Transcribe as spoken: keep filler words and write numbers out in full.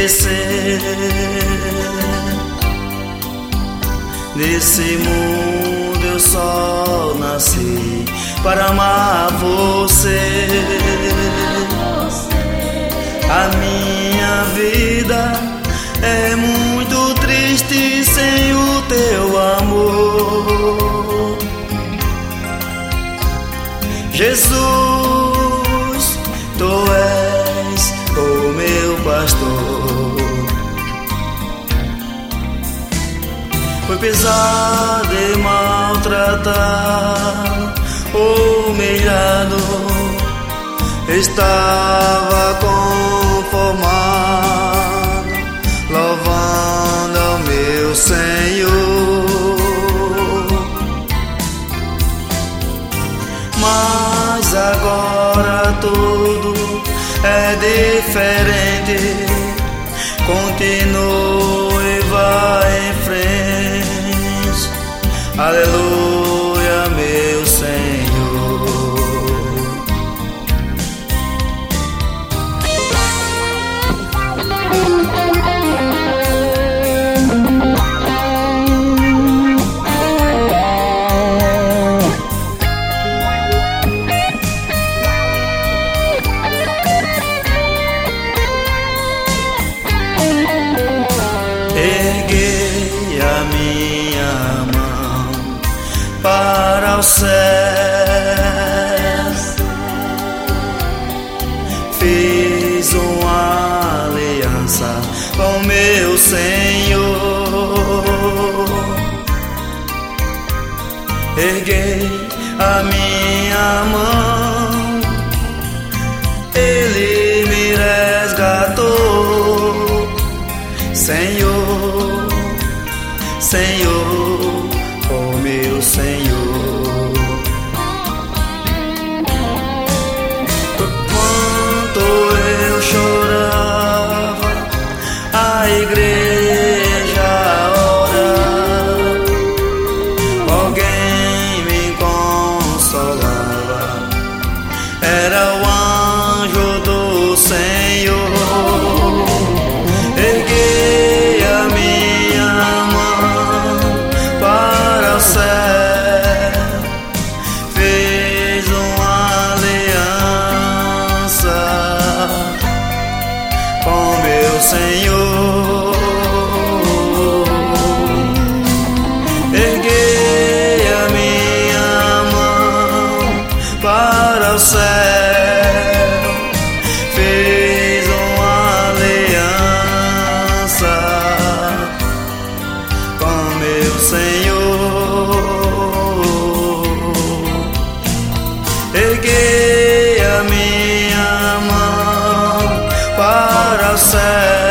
esquecer. Nesse mundo eu só nasci para amar você. A minha vida é muito triste sem o teu amor. Jesus, tu és o meu pastor. Foi pesado e maltratado, humilhado, estava conformado, louvando ao meu Senhor. Mas agora tudo é diferente. Continua e vai em frente. Aleluia, meu Senhor. Erguei a minha mão para o céu, fiz uma aliança com meu Senhor. Erguei a minha mão, Ele me resgatou. Senhor, Senhor, oh meu Senhor. Quanto eu chorava, a igreja orava, alguém me consolava, era o anjo do Senhor. Erguei a minha mão para o céu, fiz uma aliança com meu Senhor. Erguei a minha mão para o céu, erguei a minha mão para o céu,